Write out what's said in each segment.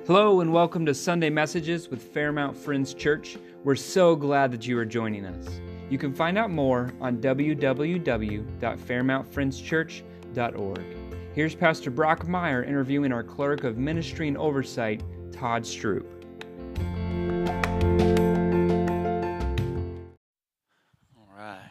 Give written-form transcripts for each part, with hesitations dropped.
Hello and welcome to Sunday Messages with Fairmount Friends Church. We're so glad that you are joining us. You can find out more on www.fairmountfriendschurch.org. Here's Pastor Brock Meyer interviewing our Clerk of Ministry and Oversight, Todd Stroop. All right.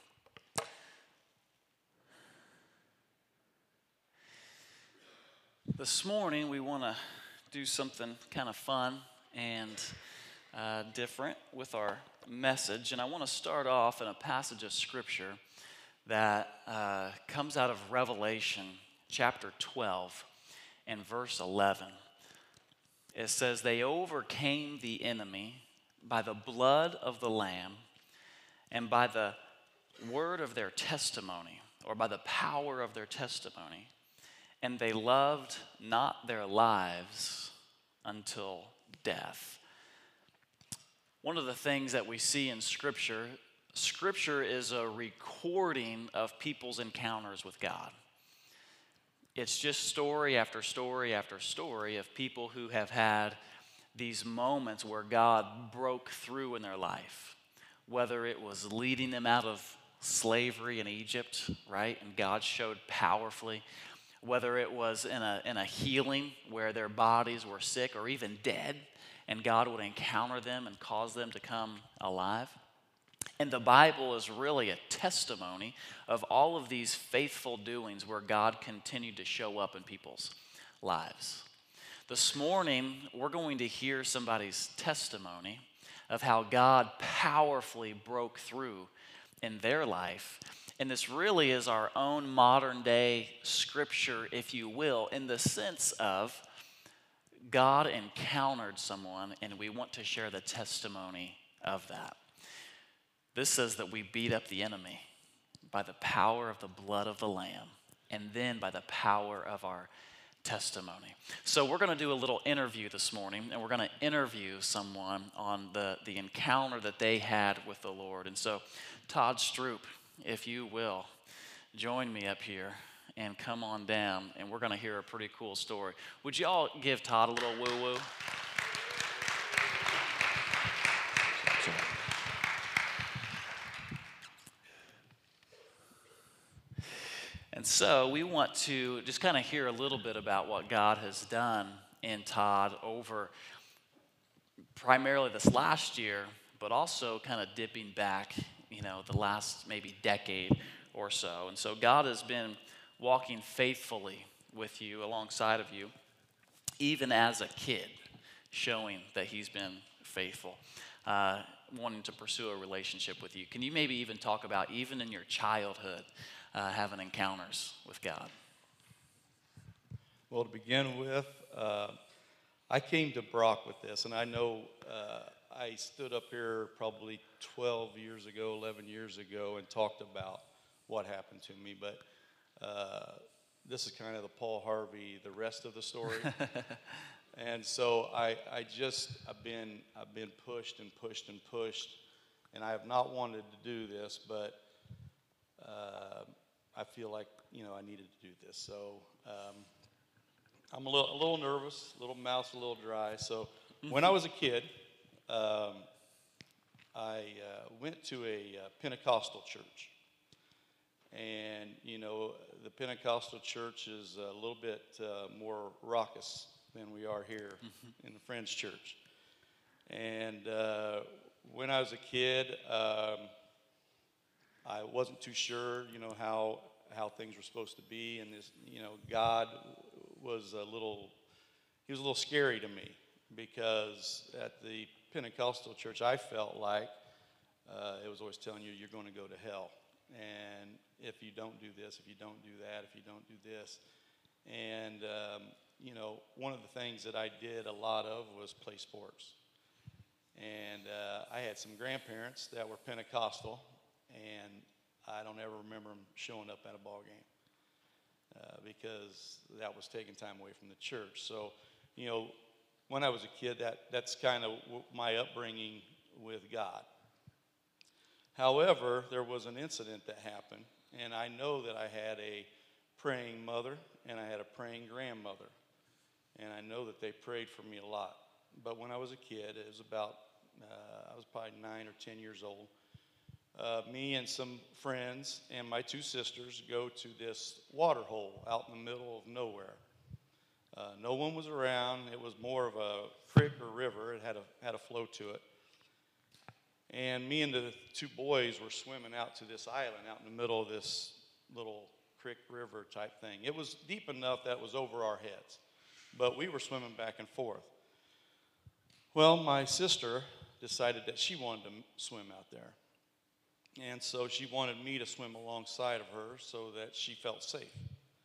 This morning we want to do something kind of fun and different with our message. And I want to start off in a passage of Scripture that comes out of Revelation chapter 12 and verse 11. It says, "They overcame the enemy by the blood of the Lamb and by the word of their testimony," or by the power of their testimony, "and they loved not their lives until death." One of the things that we see in Scripture is a recording of people's encounters with God. It's just story after story after story of people who have had these moments where God broke through in their life, whether it was leading them out of slavery in Egypt, right, and God showed powerfully, whether it was in a healing where their bodies were sick or even dead, and God would encounter them and cause them to come alive. And the Bible is really a testimony of all of these faithful doings where God continued to show up in people's lives. This morning, we're going to hear somebody's testimony of how God powerfully broke through in their life. And this really is our own modern day Scripture, if you will, in the sense of God encountered someone and we want to share the testimony of that. This says that we beat up the enemy by the power of the blood of the Lamb and then by the power of our testimony. So we're going to do a little interview this morning, and we're going to interview someone on the encounter that they had with the Lord. And so Todd Stroop, if you will, join me up here and come on down, and we're going to hear a pretty cool story. Would you all give Todd a little woo-woo? And so we want to just kind of hear a little bit about what God has done in Todd over primarily this last year, but also kind of dipping back, the last maybe decade or so. And so God has been walking faithfully with you, alongside of you, even as a kid, showing that he's been faithful, wanting to pursue a relationship with you. Can you maybe even talk about, even in your childhood, having encounters with God? Well, to begin with, I came to Brock with this, and I know I stood up here probably 12 years ago, 11 years ago, and talked about what happened to me, but this is kind of the Paul Harvey, the rest of the story. And so I've been pushed and pushed and pushed, and I have not wanted to do this, but I feel like I needed to do this. So I'm a little nervous, little mouth's a little dry. So when I was a kid, I went to a Pentecostal church, and the Pentecostal church is a little bit more raucous than we are here in the Friends Church. And when I was a kid, I wasn't too sure, how things were supposed to be, and this, God was a little scary to me, because at the Pentecostal church, I felt like it was always telling you, you're going to go to hell, and if you don't do this, if you don't do that, if you don't do this, and one of the things that I did a lot of was play sports, and I had some grandparents that were Pentecostal, and I don't ever remember them showing up at a ball game because that was taking time away from the church. So, when I was a kid, that's kind of my upbringing with God. However, there was an incident that happened, and I know that I had a praying mother and I had a praying grandmother. and I know that they prayed for me a lot. But when I was a kid, it was about, I was probably 9 or 10 years old. Me and some friends and my 2 sisters go to this water hole out in the middle of nowhere. No one was around. It was more of a creek or river. It had a flow to it. And me and the 2 boys were swimming out to this island out in the middle of this little creek river type thing. It was deep enough that it was over our heads, but we were swimming back and forth. Well, my sister decided that she wanted to swim out there. And so she wanted me to swim alongside of her so that she felt safe.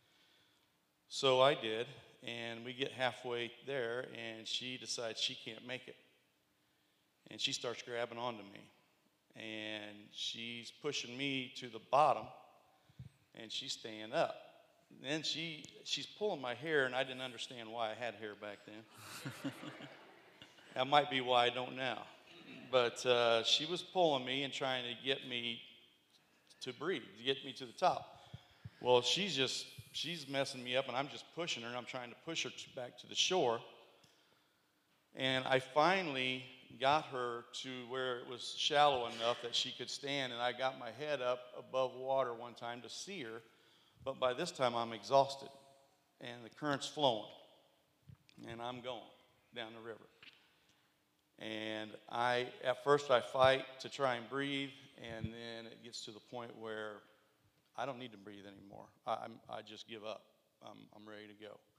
So I did, and we get halfway there, and she decides she can't make it. And she starts grabbing onto me. And she's pushing me to the bottom, and she's staying up. And then she's pulling my hair, and I didn't understand why I had hair back then. That might be why I don't now. But she was pulling me and trying to get me to breathe, to get me to the top. Well, she's messing me up, and I'm just pushing her, and I'm trying to push her back to the shore. And I finally got her to where it was shallow enough that she could stand, and I got my head up above water one time to see her. But by this time, I'm exhausted, and the current's flowing, and I'm going down the river. And at first I fight to try and breathe, and then it gets to the point where I don't need to breathe anymore. I just give up. I'm ready to go.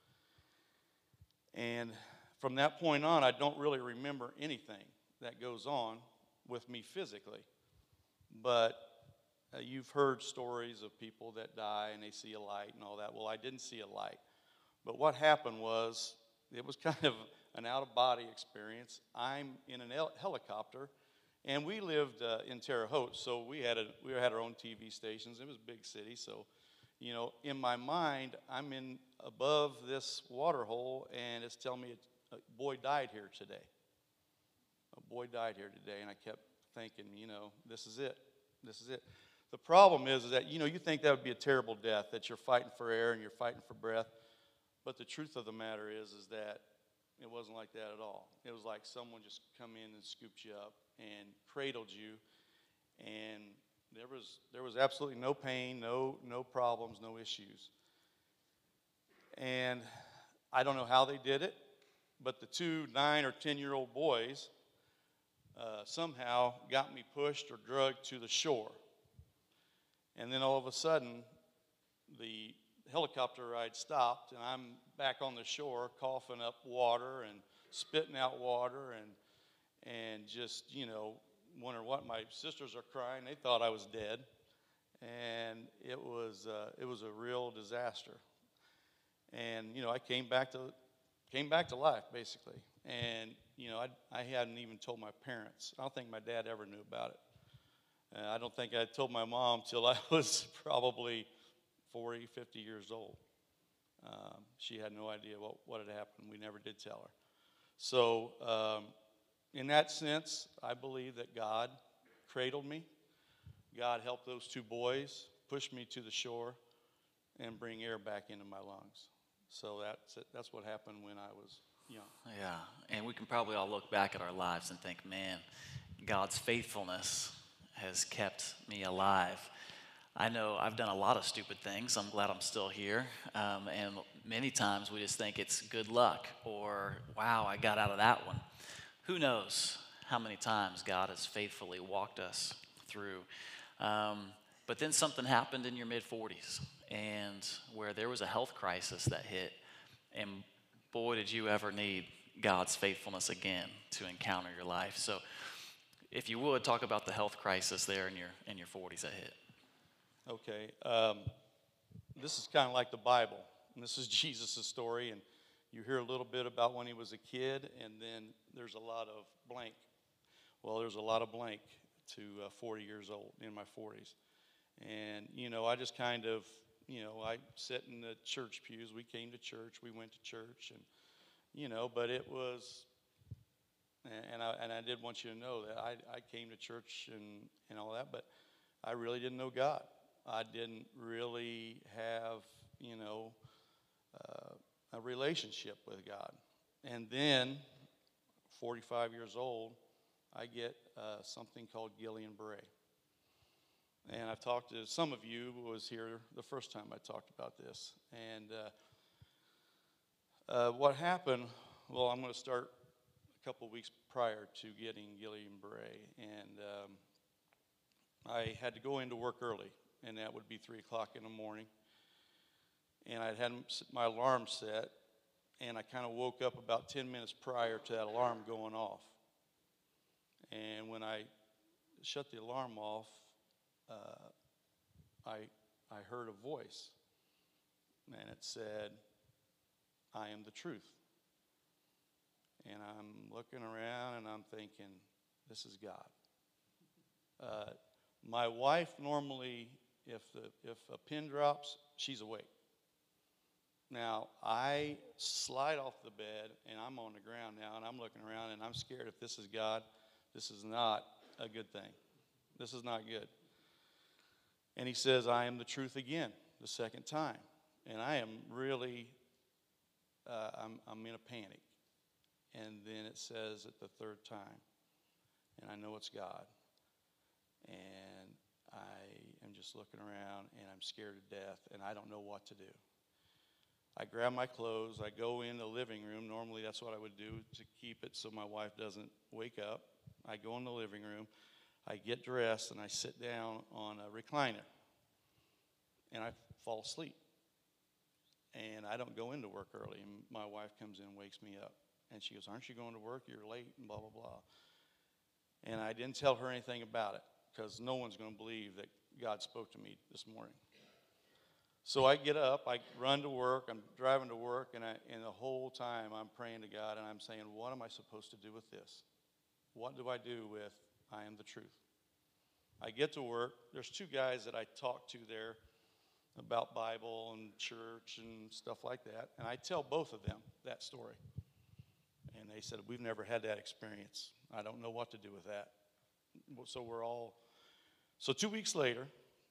And from that point on, I don't really remember anything that goes on with me physically. But you've heard stories of people that die and they see a light and all that. Well, I didn't see a light. But what happened was, it was kind of an out-of-body experience. I'm in a helicopter, and we lived in Terre Haute, so we had our own TV stations. It was a big city, so in my mind, I'm above this water hole, and it's telling me a boy died here today. A boy died here today, and I kept thinking, this is it. This is it. The problem is that you think that would be a terrible death, that you're fighting for air and you're fighting for breath. But the truth of the matter is that it wasn't like that at all. It was like someone just come in and scooped you up and cradled you, and there was absolutely no pain, no problems, no issues. And I don't know how they did it, but the 2 9 or 10-year-old boys somehow got me pushed or drugged to the shore. And then all of a sudden, the helicopter ride stopped, and I'm back on the shore coughing up water and spitting out water and just wondering what. My sisters are crying. They thought I was dead, and it was a real disaster. And I came back to life basically. And I hadn't even told my parents. I don't think my dad ever knew about it. I don't think I told my mom till I was probably 40, 50 years old. She had no idea what had happened. We never did tell her. So in that sense, I believe that God cradled me. God helped those 2 boys push me to the shore and bring air back into my lungs. So that's what happened when I was young. Yeah, and we can probably all look back at our lives and think, man, God's faithfulness has kept me alive. I know I've done a lot of stupid things. I'm glad I'm still here. And many times we just think it's good luck or, wow, I got out of that one. Who knows how many times God has faithfully walked us through. But then something happened in your mid-40s, and where there was a health crisis that hit. And boy, did you ever need God's faithfulness again to encounter your life. So if you would, talk about the health crisis there in your 40s that hit. Okay, this is kind of like the Bible, and this is Jesus' story, and you hear a little bit about when he was a kid, and then there's a lot of blank. Well, there's a lot of blank to 40 years old, in my 40s. And, I just kind of, I sit in the church pews. We came to church, we went to church, and, but it was, and I did want you to know that I came to church and all that, but I really didn't know God. I didn't really have, a relationship with God. And then, 45 years old, I get something called Guillain-Barré. And I've talked to some of you who was here the first time I talked about this. And what happened, well, I'm going to start a couple weeks prior to getting Guillain-Barré. And I had to go into work early, and that would be 3 o'clock in the morning. And I had my alarm set, and I kind of woke up about 10 minutes prior to that alarm going off. And when I shut the alarm off, I heard a voice, and it said, "I am the truth." And I'm looking around, and I'm thinking, this is God. My wife normally, if a pin drops, she's awake. Now, I slide off the bed, and I'm on the ground now, and I'm looking around, and I'm scared if this is God, this is not a good thing. This is not good. And he says, "I am the truth" again, the second time. And I am really, I'm in a panic. And then it says it the third time, and I know it's God. And I am just looking around, and I'm scared to death, and I don't know what to do. I grab my clothes, I go in the living room. Normally that's what I would do to keep it so my wife doesn't wake up. I go in the living room, I get dressed, and I sit down on a recliner. And I fall asleep. And I don't go into work early. And my wife comes in and wakes me up. And she goes, "Aren't you going to work? You're late," and blah, blah, blah. And I didn't tell her anything about it, because no one's going to believe that God spoke to me this morning. So I get up, I run to work, I'm driving to work, and the whole time I'm praying to God, and I'm saying, what am I supposed to do with this? What do I do with "I am the truth"? I get to work. There's 2 guys that I talk to there about Bible and church and stuff like that, and I tell both of them that story. And they said, "We've never had that experience. I don't know what to do with that." So 2 weeks later,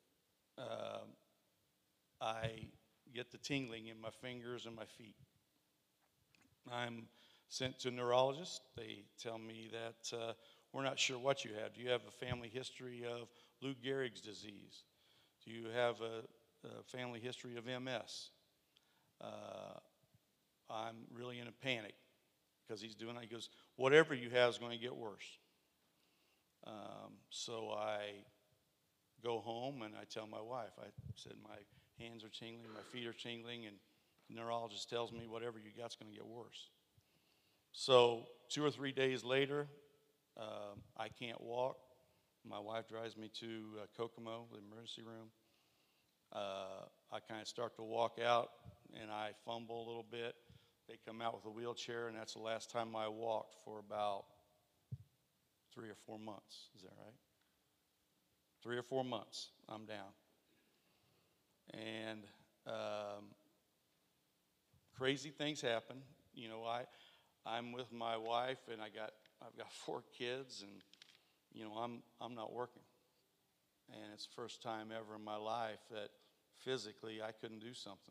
I get the tingling in my fingers and my feet. I'm sent to a neurologist. They tell me that we're not sure what you have. Do you have a family history of Lou Gehrig's disease? Do you have a family history of MS? I'm really in a panic, because he goes, "Whatever you have is going to get worse." So I go home, and I tell my wife, I said, "My hands are tingling, my feet are tingling, and the neurologist tells me whatever you got's going to get worse." So 2 or 3 days later, I can't walk. My wife drives me to Kokomo, the emergency room. I kind of start to walk out, and I fumble a little bit. They come out with a wheelchair, and that's the last time I walked for about 3 or 4 months. Is that right? 3 or 4 months, I'm down. And crazy things happen. You know, I'm with my wife, and I've got 4 kids, and you know, I'm not working. And it's the first time ever in my life that physically I couldn't do something.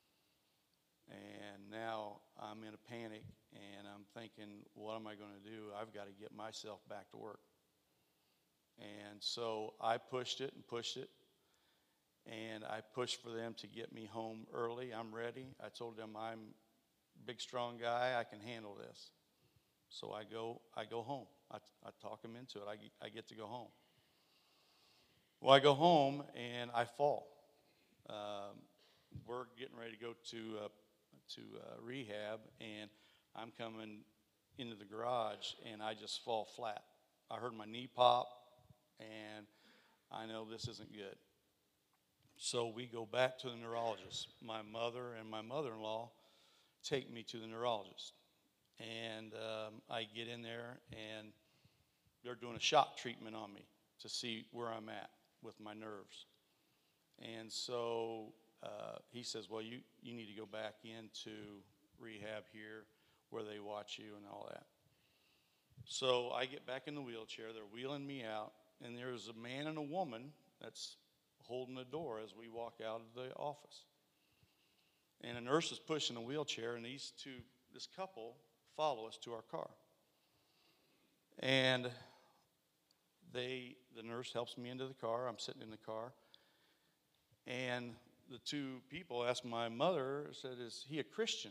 And now I'm in a panic, and I'm thinking, what am I going to do? I've got to get myself back to work. And so I pushed it, and I pushed for them to get me home early. I'm ready. I told them I'm a big, strong guy. I can handle this. So I go home. I talk them into it. I get to go home. Well, I go home, and I fall. We're getting ready to go to rehab, and I'm coming into the garage, and I just fall flat. I heard my knee pop, and I know this isn't good. So we go back to the neurologist. My mother and my mother-in-law take me to the neurologist. And I get in there, and they're doing a shock treatment on me to see where I'm at with my nerves. And so he says, "Well, you need to go back into rehab here where they watch you and all that." So I get back in the wheelchair. They're wheeling me out, and there's a man and a woman that's holding the door as we walk out of the office. And a nurse is pushing a wheelchair, and this couple follow us to our car. And the nurse helps me into the car. I'm sitting in the car. And the two people asked my mother, said, "Is he a Christian?"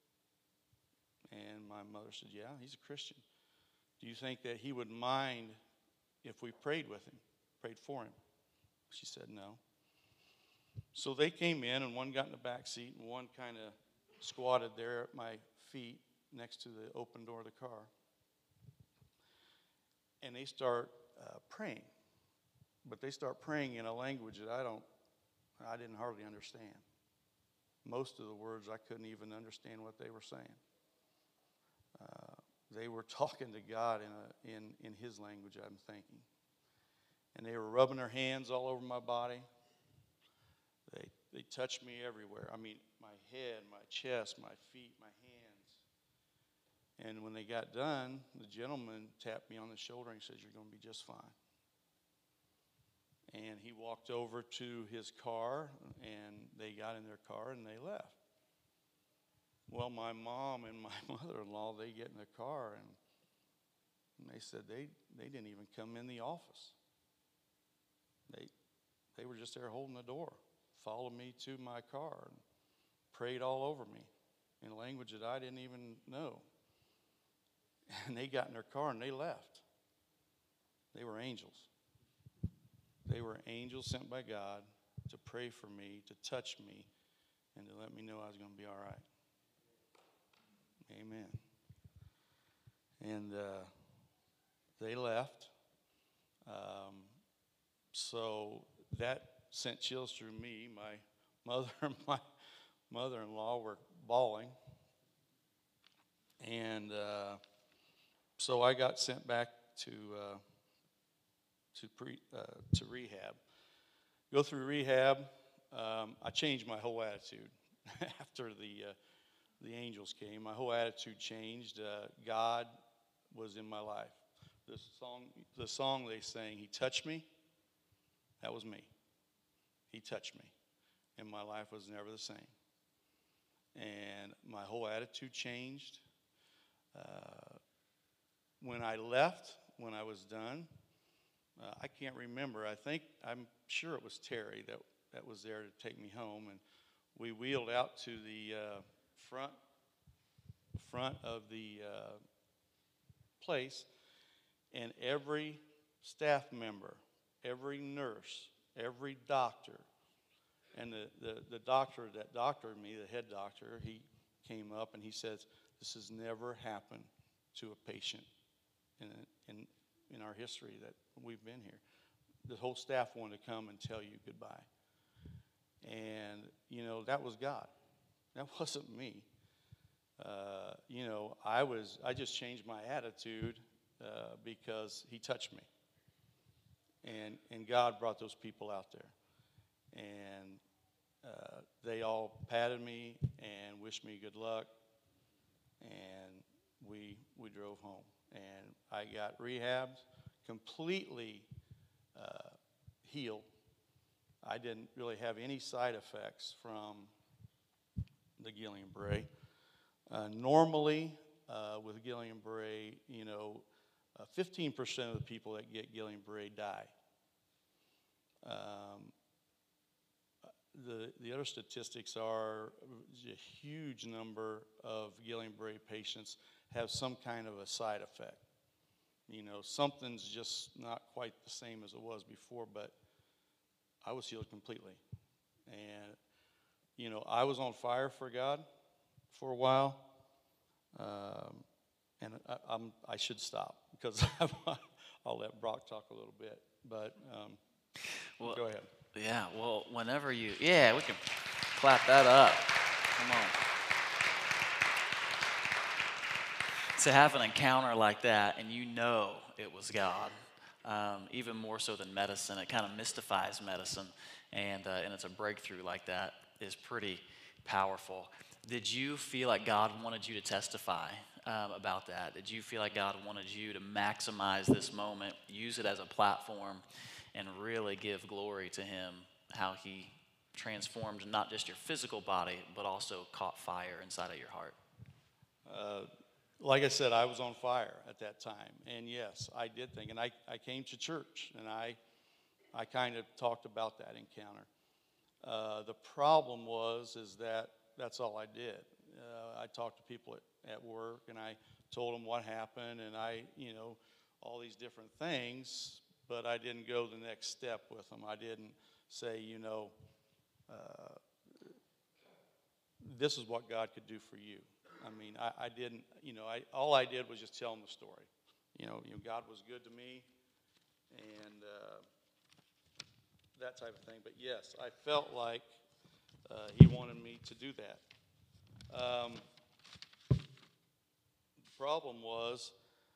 And my mother said, "Yeah, he's a Christian. Do you think that he would mind if we prayed with him, prayed for him?" She said, "No." So they came in, and one got in the back seat, and one kind of squatted there at my feet next to the open door of the car. And they start praying. But they start praying in a language that I didn't hardly understand. Most of the words, I couldn't even understand what they were saying. They were talking to God in his language, I'm thinking. And they were rubbing their hands all over my body. They touched me everywhere. I mean, my head, my chest, my feet, my hands. And when they got done, the gentleman tapped me on the shoulder and said, "You're going to be just fine." And he walked over to his car, and they got in their car, and they left. Well, my mom and my mother-in-law, they get in the car, and they said they didn't even come in the office. They were just there holding the door, followed me to my car, and prayed all over me in a language that I didn't even know. And they got in their car, and they left. They were angels. They were angels sent by God to pray for me, to touch me, and to let me know I was going to be all right. Amen. And they left. So that sent chills through me. My mother and my mother-in-law were bawling. And so I got sent back to rehab. Go through rehab. I changed my whole attitude after the angels came. My whole attitude changed. God was in my life. The song they sang, "He touched me," that was me. He touched me, and my life was never the same. And my whole attitude changed. When I left, when I was done, I can't remember. I'm sure it was Terry that was there to take me home, and we wheeled out to the front of the place, and every staff member, every nurse, every doctor, and the doctor that doctored me, the head doctor, he came up and he says, "This has never happened to a patient in our history that we've been here." The whole staff wanted to come and tell you goodbye. And, that was God. That wasn't me. I just changed my attitude because he touched me. And God brought those people out there. And they all patted me and wished me good luck. And we drove home. And I got rehabbed, completely healed. I didn't really have any side effects from the Guillain-Barré. Normally, with Guillain-Barré, 15% of the people that get Guillain-Barré die. The other statistics are a huge number of Guillain-Barré patients have some kind of a side effect. Something's just not quite the same as it was before, but I was healed completely. And, I was on fire for God for a while. And I should stop because I'll let Brock talk a little bit. But go ahead. Yeah, well, whenever we can clap that up. Come on. To have an encounter like that, and it was God, even more so than medicine. It kind of mystifies medicine, and it's a breakthrough like that is pretty powerful. Did you feel like God wanted you to testify about that? Did you feel like God wanted you to maximize this moment, use it as a platform, and really give glory to Him, how He transformed not just your physical body, but also caught fire inside of your heart? Like I said, I was on fire at that time. And yes, I did think. And I came to church, and I kind of talked about that encounter. The problem is that that's all I did. I talked to people at work, and I told them what happened, and all these different things, but I didn't go the next step with them. I didn't say, this is what God could do for you. I mean, I didn't, all I did was just tell them the story. God was good to me, and that type of thing. But yes, I felt like he wanted me to do that. The problem was,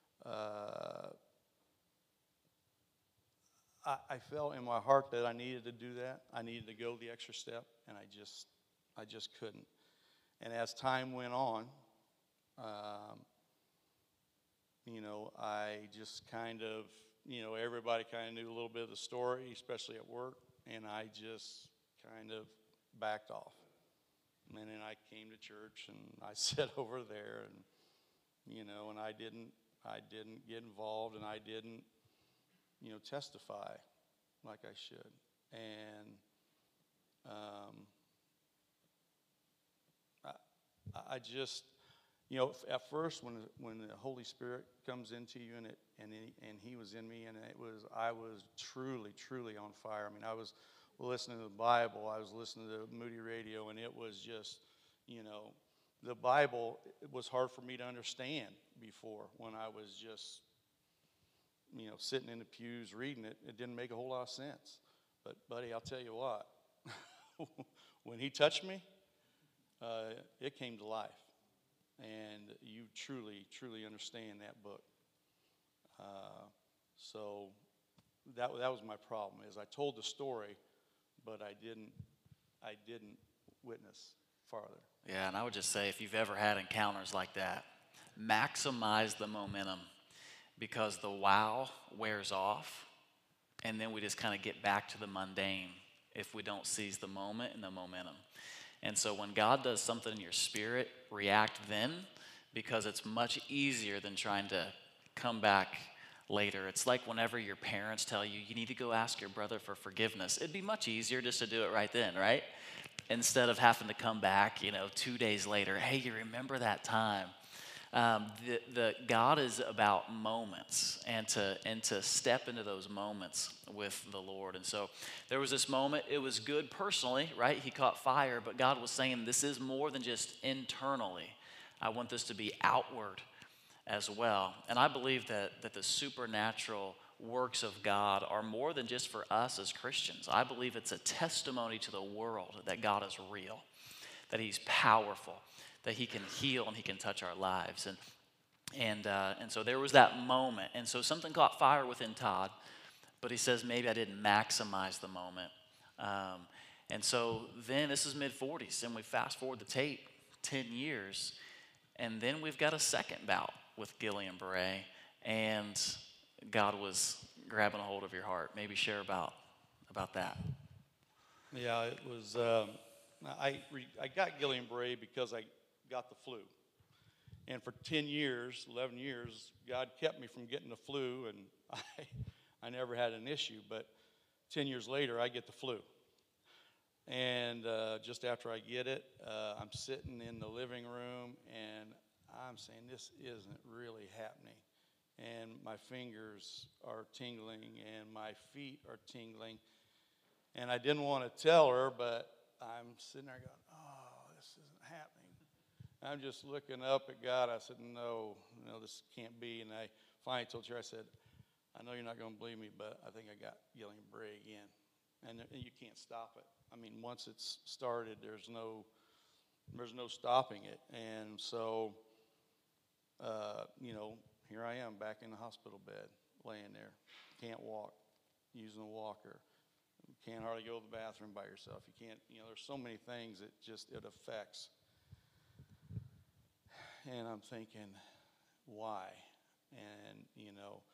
I felt in my heart that I needed to do that. I needed to go the extra step, and I just couldn't. And as time went on, I just kind of, everybody kind of knew a little bit of the story, especially at work, and I just kind of backed off. And then I came to church, and I sat over there, and and I didn't get involved, and I didn't testify like I should. And I just, at first when the Holy Spirit comes into you and He was in me, and I was truly on fire. I mean, I was listening to the Bible, I was listening to Moody Radio, and it was just, the Bible, it was hard for me to understand before when I was just, sitting in the pews reading it. It didn't make a whole lot of sense. But buddy, I'll tell you what, when He touched me, it came to life. And you truly understand that book. So that was my problem, is I told the story, but I didn't witness farther. Yeah, and I would just say, if you've ever had encounters like that, maximize the momentum, because the wow wears off, and then we just kind of get back to the mundane if we don't seize the moment and the momentum. And so when God does something in your spirit, react then, because it's much easier than trying to come back later. It's like whenever your parents tell you, you need to go ask your brother for forgiveness. It'd be much easier just to do it right then, right? Instead of having to come back, 2 days later. Hey, you remember that time? The God is about moments, and to step into those moments with the Lord. And so there was this moment. It was good personally, right? He caught fire, but God was saying, this is more than just internally. I want this to be outward as well. And I believe that the supernatural works of God are more than just for us as Christians. I believe it's a testimony to the world that God is real, that He's powerful, that He can heal and He can touch our lives. And so there was that moment. And so something caught fire within Todd, but he says, maybe I didn't maximize the moment. And so then this is mid-40s, and we fast forward the tape 10 years, and then we've got a second bout with Gillian Beret, and God was grabbing a hold of your heart. Maybe share about that. Yeah, it was, I got Guillain-Barré because I got the flu. And for 10 years, 11 years, God kept me from getting the flu, and I never had an issue. But 10 years later, I get the flu. And just after I get it, I'm sitting in the living room, and I'm saying, this isn't really happening. And my fingers are tingling, and my feet are tingling. And I didn't want to tell her, but I'm sitting there going, oh, this isn't happening. I'm just looking up at God. I said, no, this can't be. And I finally told her, I said, I know you're not going to believe me, but I think I got Guillain-Barré again. And you can't stop it. I mean, once it's started, there's no stopping it. And so, here I am back in the hospital bed, laying there. Can't walk, using a walker. Can't hardly go to the bathroom by yourself. You can't, there's so many things it affects. And I'm thinking, why? And,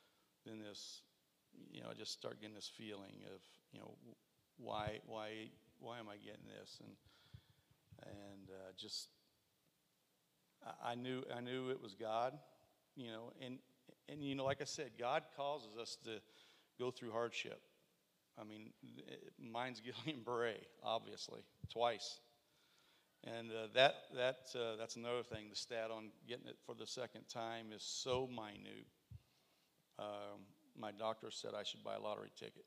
then this, I just start getting this feeling of, why why am I getting this? And just I knew it was God, and like I said, God causes us to go through hardship. I mean, mine's Guillain Barré, obviously, twice. And that's another thing. The stat on getting it for the second time is so minute. My doctor said I should buy a lottery ticket.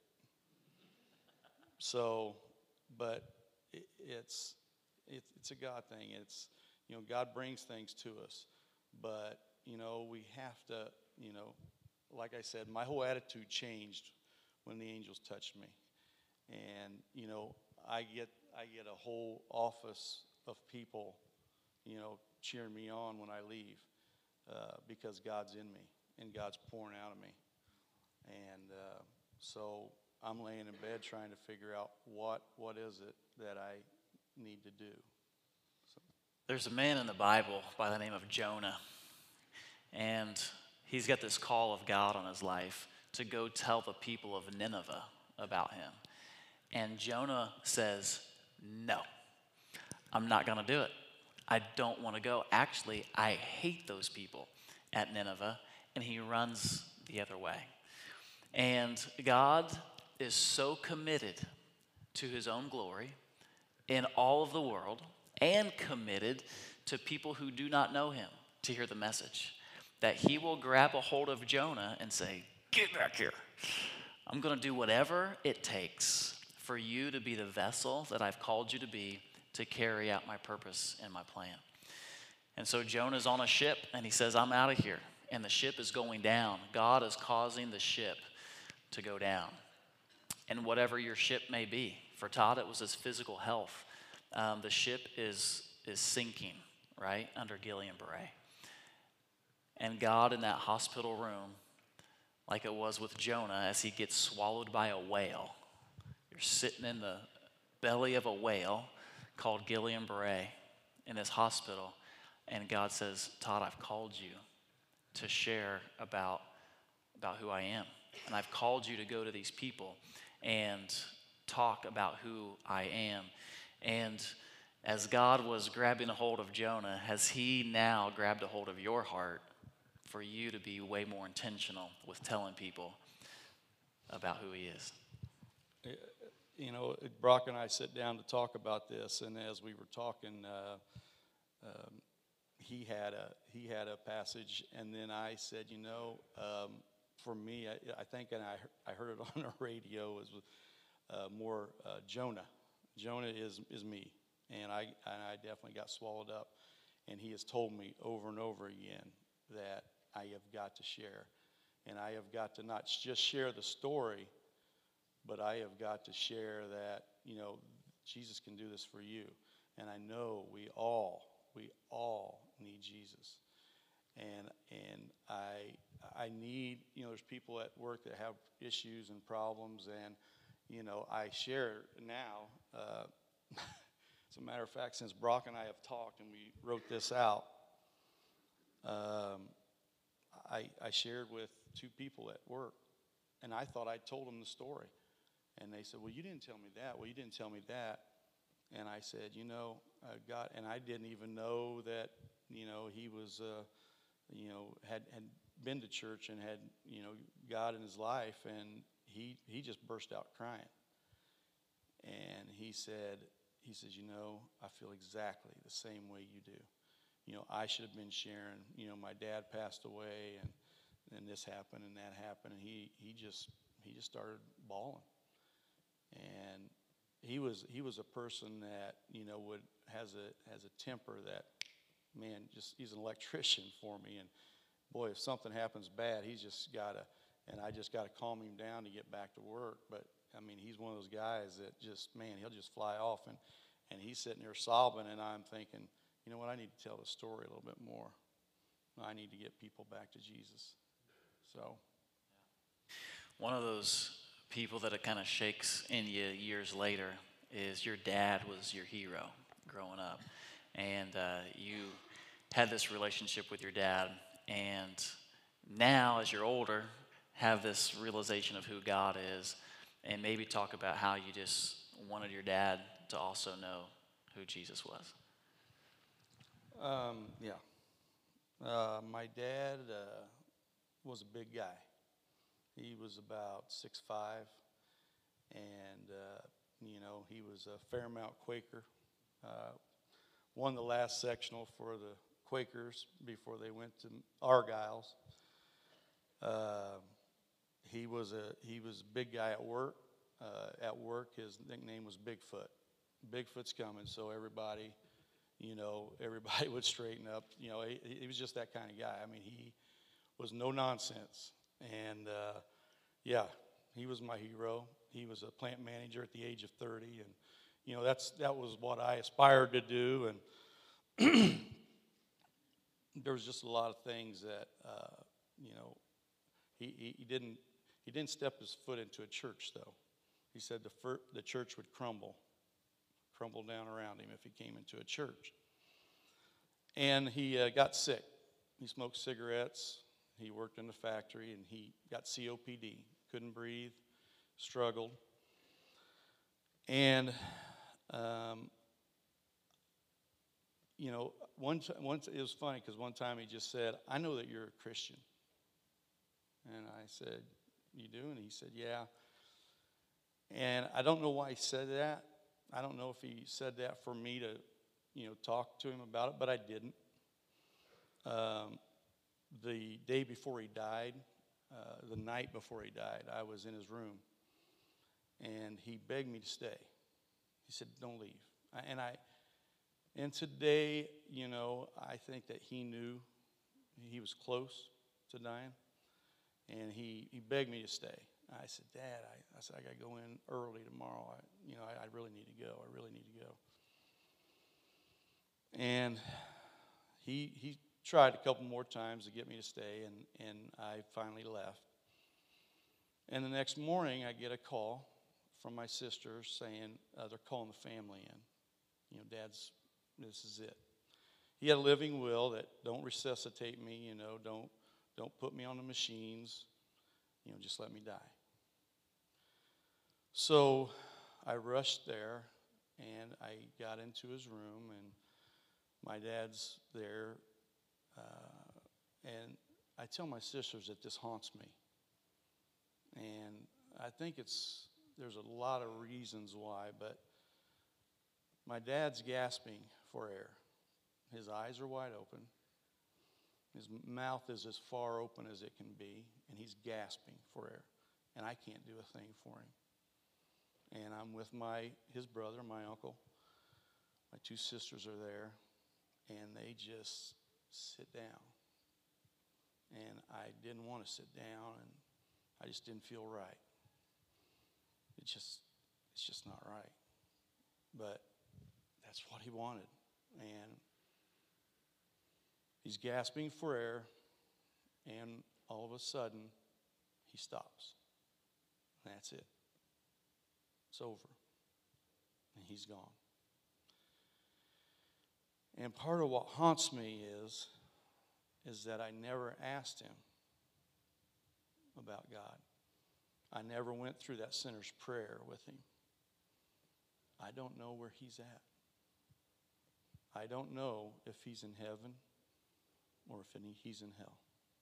So, but it's a God thing. It's, God brings things to us. But, we have to, like I said, my whole attitude changed when the angels touched me. And, I get a whole office of people, cheering me on when I leave, because God's in me and God's pouring out of me. And so I'm laying in bed trying to figure out what is it that I need to do. So. There's a man in the Bible by the name of Jonah, and he's got this call of God on his life to go tell the people of Nineveh about him. And Jonah says, no, I'm not going to do it. I don't want to go. Actually, I hate those people at Nineveh, and he runs the other way. And God is so committed to his own glory in all of the world, and committed to people who do not know him to hear the message, that he will grab a hold of Jonah and say, get back here. I'm going to do whatever it takes for you to be the vessel that I've called you to be, to carry out my purpose and my plan. And so Jonah's on a ship, and he says, I'm out of here. And the ship is going down. God is causing the ship to go down. And whatever your ship may be, for Todd it was his physical health. The ship is sinking, right, under Guillain Barré. And God in that hospital room, like it was with Jonah, as he gets swallowed by a whale. You're sitting in the belly of a whale called Guillain Barré in this hospital, and God says, Todd, I've called you to share about who I am. And I've called you to go to these people and talk about who I am. And as God was grabbing a hold of Jonah, has he now grabbed a hold of your heart for you to be way more intentional with telling people about who he is? Brock and I sit down to talk about this, and as we were talking, he had a passage, and then I said, for me, I think, and I heard it on the radio, is more Jonah. Jonah is me, and I definitely got swallowed up, and he has told me over and over again that I have got to share, and I have got to not just share the story, but I have got to share that, Jesus can do this for you. And I know we all need Jesus. And I need, there's people at work that have issues and problems, and, I share now. As a matter of fact, since Brock and I have talked and we wrote this out, I shared with two people at work, and I thought I told them the story. And they said, well, you didn't tell me that. Well, you didn't tell me that. And I said, God, and I didn't even know that, he was, had been to church and had, God in his life. And he just burst out crying. And he says, I feel exactly the same way you do. I should have been sharing, my dad passed away, and this happened and that happened. And he just started bawling. And he was a person that has a temper that, man, he's an electrician for me. And boy, if something happens bad, he's just gotta, and I just gotta calm him down to get back to work. But I mean, he's one of those guys that just, man, he'll just fly off, and he's sitting there sobbing, and I'm thinking, you know what, I need to tell the story a little bit more. I need to get people back to Jesus. So, one of those people that it kind of shakes in you years later is your dad was your hero growing up, and you had this relationship with your dad, and now as you're older have this realization of who God is, and maybe talk about how you just wanted your dad to also know who Jesus was? Yeah. My dad was a big guy. He was about 6'5", and he was a Fairmount Quaker. Won the last sectional for the Quakers before they went to Argyles. He was a big guy at work. His nickname was Bigfoot. Bigfoot's coming, so everybody would straighten up. He was just that kind of guy. I mean, he was no nonsense. And, he was my hero. He was a plant manager at the age of 30. And, that was what I aspired to do. And there was just a lot of things that, he didn't step his foot into a church, though. He said the church would crumble down around him if he came into a church. And he got sick. He smoked cigarettes. He worked in the factory, and he got COPD. Couldn't breathe, struggled. And, once it was funny because one time he just said, "I know that you're a Christian." And I said, "You do?" And he said, "Yeah." And I don't know why he said that. I don't know if he said that for me to, talk to him about it, but I didn't. The day before he died, the night before he died, I was in his room, and he begged me to stay. He said, "Don't leave." And today, I think that he knew he was close to dying, and he begged me to stay. I said, "Dad," I said, "I got to go in early tomorrow. I really need to go. I really need to go." And he tried a couple more times to get me to stay, and I finally left. And the next morning, I get a call from my sister saying they're calling the family in. Dad's, this is it. He had a living will that don't resuscitate me, don't put me on the machines, just let me die. So I rushed there, and I got into his room, and my dad's there. And I tell my sisters that this haunts me. And I think there's a lot of reasons why, but my dad's gasping for air. His eyes are wide open. His mouth is as far open as it can be, and he's gasping for air. And I can't do a thing for him. And I'm with his brother, my uncle. My two sisters are there, and they just sit down. And I didn't want to sit down, and I just didn't feel right. It's just not right. But that's what he wanted. And he's gasping for air, and all of a sudden, he stops. And that's it. It's over. And he's gone. And part of what haunts me is that I never asked him about God. I never went through that sinner's prayer with him. I don't know where he's at. I don't know if he's in heaven or if he's in hell.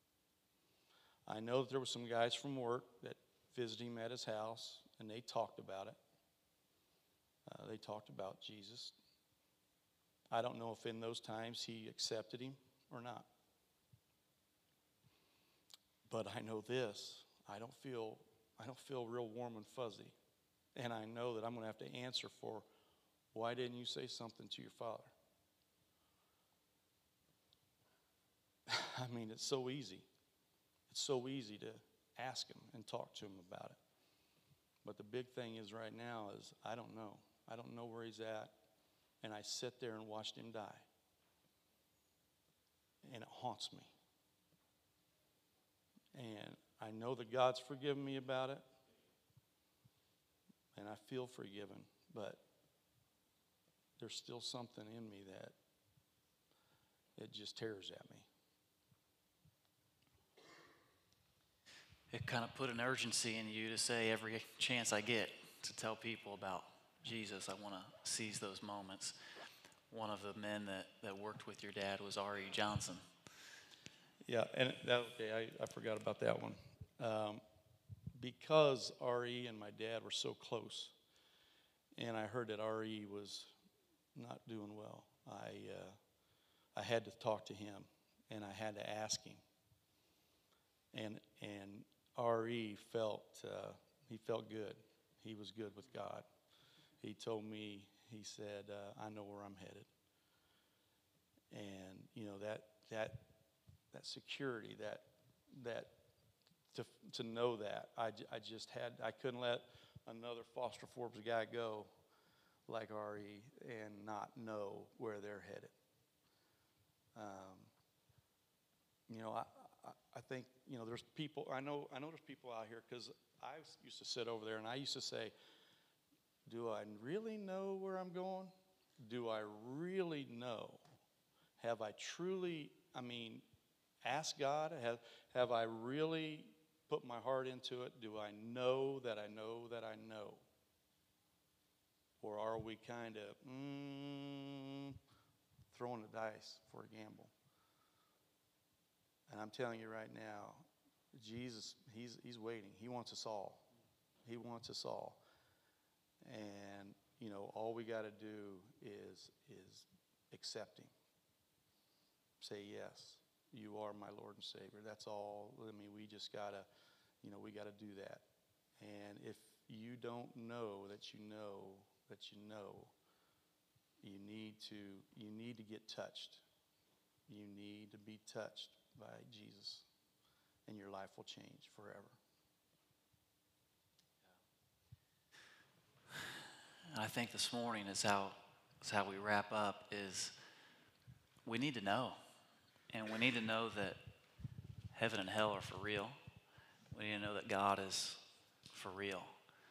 I know that there were some guys from work that visited him at his house, and they talked about it. They talked about Jesus. I don't know if in those times he accepted him or not. But I know this, I don't feel real warm and fuzzy. And I know that I'm going to have to answer for, why didn't you say something to your father? I mean, it's so easy. It's so easy to ask him and talk to him about it. But the big thing is right now is I don't know. I don't know where he's at. And I sit there and watched him die. And it haunts me. And I know that God's forgiven me about it. And I feel forgiven. But there's still something in me that it just tears at me. It kind of put an urgency in you to say every chance I get to tell people about Jesus, I want to seize those moments. One of the men that worked with your dad was R.E. Johnson. Yeah, and I forgot about that one. Because R.E. and my dad were so close, and I heard that R.E. was not doing well, I had to talk to him, and I had to ask him. And R.E. felt good. He was good with God. He told me, he said, I know where I'm headed. And that security, that to know that, I couldn't let another Foster Forbes guy go like R.E. and not know where they're headed. I think there's people. I know there's people out here, because I used to sit over there and I used to say, do I really know where I'm going? Do I really know? Have I truly? Ask God. Have I really put my heart into it? Do I know that I know that I know? Or are we kind of throwing the dice for a gamble? And I'm telling you right now, Jesus, he's waiting. He wants us all. He wants us all. And all we got to do is accept him. Say, yes, you are my Lord and Savior. That's all. We just gotta, we gotta do that. And if you don't know that you know that you know, you need to get touched. You need to be touched by Jesus, and your life will change forever. I think this morning is how we wrap up, is we need to know. And we need to know that heaven and hell are for real. We need to know that God is for real.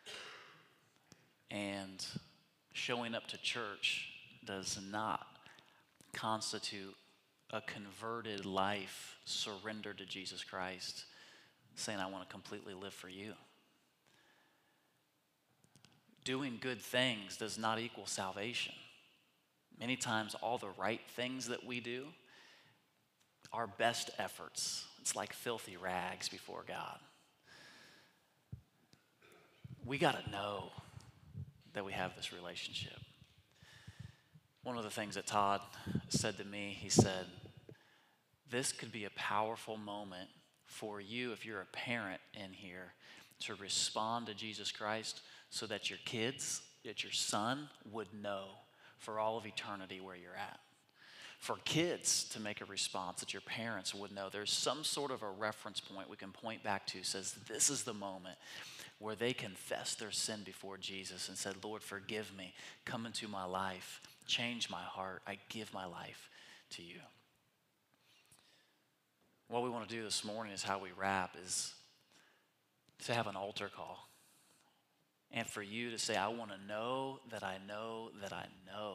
And showing up to church does not constitute a converted life surrendered to Jesus Christ, saying, I want to completely live for you. Doing good things does not equal salvation. Many times, all the right things that we do, our best efforts, it's like filthy rags before God. We got to know that we have this relationship. One of the things that Todd said to me, he said, this could be a powerful moment for you, if you're a parent in here, to respond to Jesus Christ so that your kids, that your son would know for all of eternity where you're at. For kids to make a response that your parents would know. There's some sort of a reference point we can point back to, says this is the moment where they confessed their sin before Jesus and said, Lord, forgive me. Come into my life. Change my heart. I give my life to you. What we want to do this morning is how we wrap, is to have an altar call. And for you to say, I want to know that I know that I know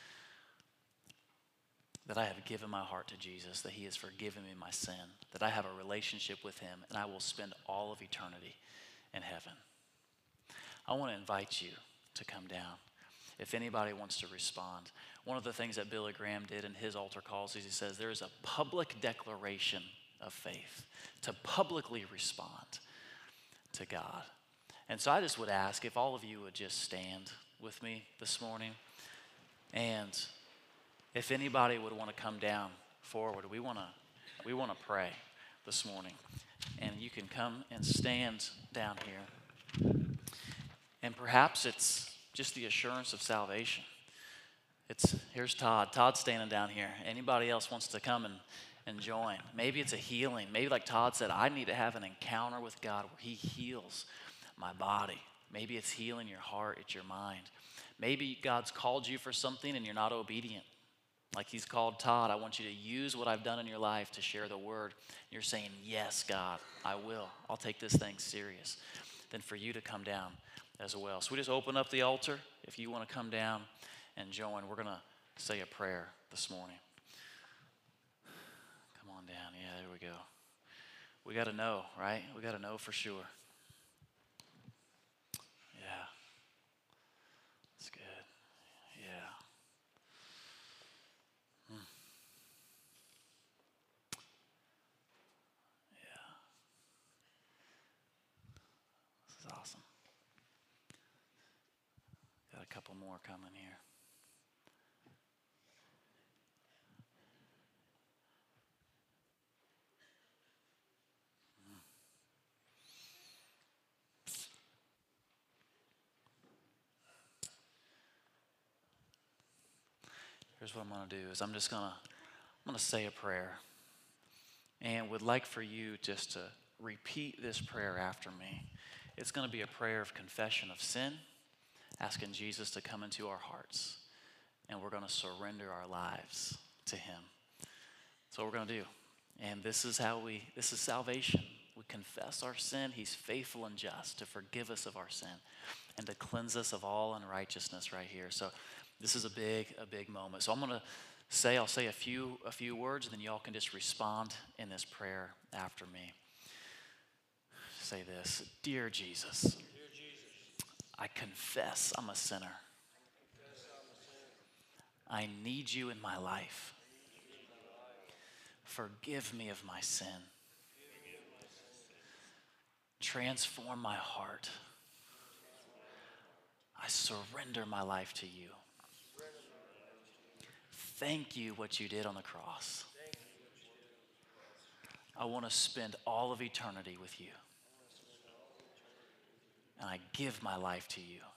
that I have given my heart to Jesus, that he has forgiven me my sin, that I have a relationship with him, and I will spend all of eternity in heaven. I want to invite you to come down. If anybody wants to respond, one of the things that Billy Graham did in his altar calls is he says there is a public declaration of faith to publicly respond to God. And so I just would ask if all of you would just stand with me this morning. And if anybody would want to come down forward, we want to pray this morning. And you can come and stand down here. And perhaps it's just the assurance of salvation. Here's Todd. Todd's standing down here. Anybody else wants to come and join? Maybe it's a healing. Maybe like Todd said, I need to have an encounter with God where he heals my body. Maybe it's healing your heart, it's your mind. Maybe God's called you for something and you're not obedient. Like he's called Todd, I want you to use what I've done in your life to share the word. You're saying, yes, God, I will. I'll take this thing serious. Then for you to come down as well. So we just open up the altar. If you want to come down and join, we're going to say a prayer this morning. Come on down. Yeah, there we go. We got to know, right? We got to know for sure. Yeah. more coming here. Here's what I'm going to do is I'm going to say a prayer, and would like for you just to repeat this prayer after me. It's going to be a prayer of confession of sin, asking Jesus to come into our hearts, and we're going to surrender our lives to him. That's what we're going to do. And this is salvation. We confess our sin. He's faithful and just to forgive us of our sin and to cleanse us of all unrighteousness right here. So this is a big moment. So I'll say a few words, and then y'all can just respond in this prayer after me. Say this: Dear Jesus, I confess I'm a sinner. I need you in my life. Forgive me of my sin. Transform my heart. I surrender my life to you. Thank you what you did on the cross. I want to spend all of eternity with you. And I give my life to you.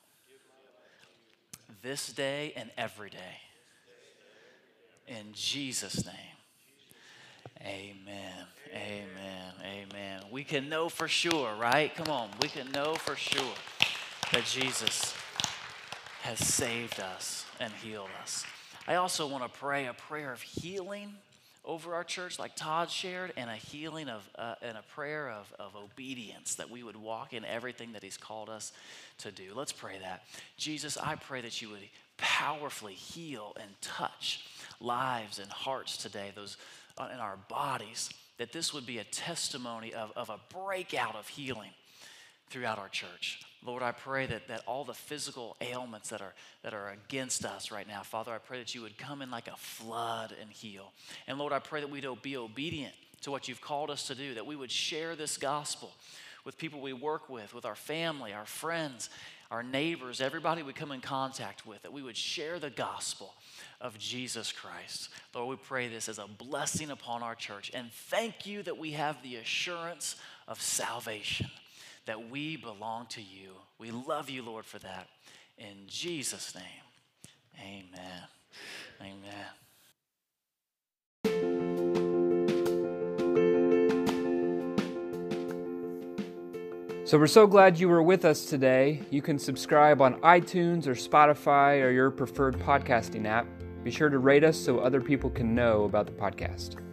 This day and every day. In Jesus' name. Amen. Amen. Amen. We can know for sure, right? Come on. We can know for sure that Jesus has saved us and healed us. I also want to pray a prayer of healing over our church, like Todd shared, and a healing and a prayer of obedience, that we would walk in everything that he's called us to do. Let's pray that. Jesus, I pray that you would powerfully heal and touch lives and hearts today, those in our bodies, that this would be a testimony of a breakout of healing throughout our church. Lord, I pray that all the physical ailments that are against us right now, Father, I pray that you would come in like a flood and heal. And Lord, I pray that we'd be obedient to what you've called us to do, that we would share this gospel with people we work with our family, our friends, our neighbors, everybody we come in contact with, that we would share the gospel of Jesus Christ. Lord, we pray this as a blessing upon our church. And thank you that we have the assurance of salvation, that we belong to you. We love you, Lord, for that. In Jesus' name, amen. Amen. So we're so glad you were with us today. You can subscribe on iTunes or Spotify or your preferred podcasting app. Be sure to rate us so other people can know about the podcast.